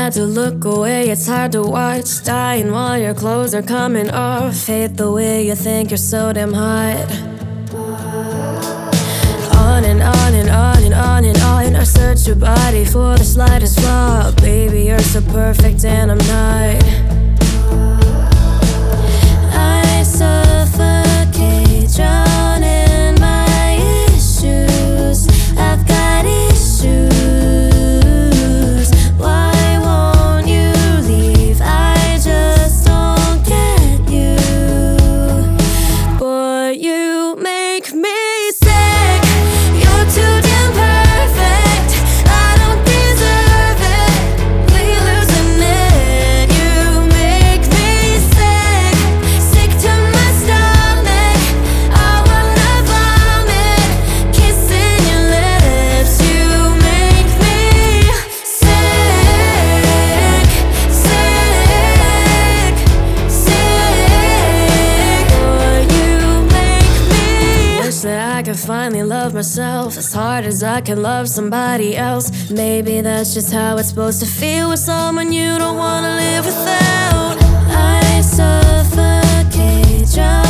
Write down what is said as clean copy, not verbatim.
had to look away, it's hard to watch. Dying while your clothes are coming off. Hate the way you think you're so damn hot. On and on and on and on and on, I search your body for the slightest flaw. Baby, you're so perfect and I'm not. I suffocate, drown in my issues. I've got issues. Why won't you leave? I just don't get you. Boy, you make me sick. You're too damn perfect. I don't deserve it. We're losing it. You make me sick. Sick to my stomach. I wanna vomit. Kissing your lips. You make me sick. Sick. Sick. Boy, you make me. Wish that I could finally love myself as hard as I can love somebody else. Maybe that's just how it's supposed to feel with someone you don't wanna live without. I suffocate, drown